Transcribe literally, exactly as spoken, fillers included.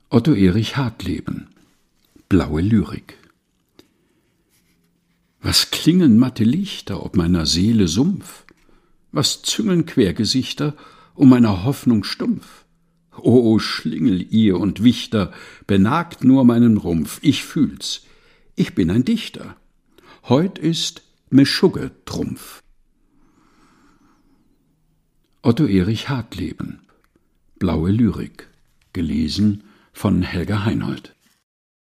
Otto Erich Hartleben. Blaue Lyrik. Was klingen matte Lichter ob meiner Seele Sumpf? Was züngeln Quergesichter um meiner Hoffnung Stumpf? O Schlingel ihr und Wichter, benagt nur meinen Rumpf, ich fühl's, ich bin ein Dichter. Heut ist Meschugge Trumpf. Otto Erich Hartleben. Blaue Lyrik. Gelesen von Helga Heinold.